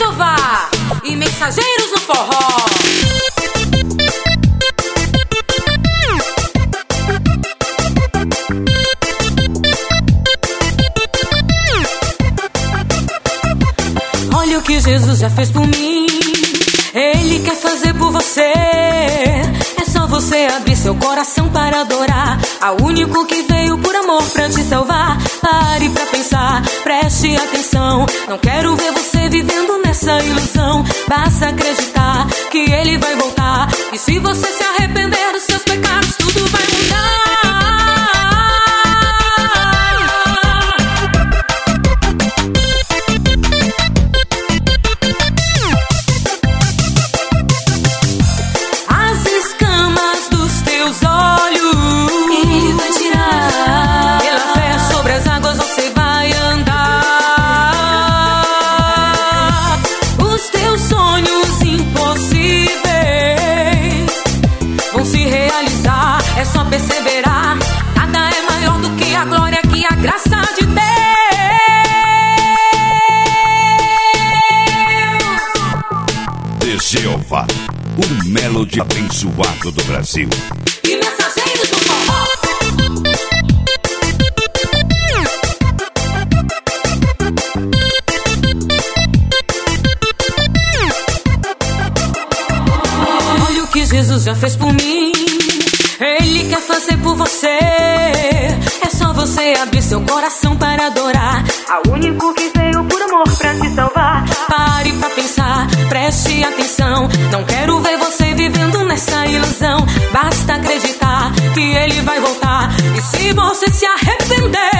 Jeová e mensageiros no forró. Olha o que Jesus já fez por mim, Ele quer fazer por você. É só você abrir seu coração para adorar ao único que veio por amor pra te salvar. Pare pra pensar, preste atenção. Não quero ver você vivendo nessa ilusão. Basta acreditar que Ele vai voltar. E se você se arrepender dos seus pecados, tudo vai mudar. É só perseverar, nada é maior do que a glória, que a graça de Deus. De Jeová, o melody abençoado do Brasil. E mensageiros do forró. Olha o que Jesus já fez por mim, Ele quer fazer por você. É só você abrir seu coração para adorar ao único que veio por amor pra te salvar. Pare pra pensar, preste atenção. Não quero ver você vivendo nessa ilusão. Basta acreditar que Ele vai voltar. E se você se arrepender,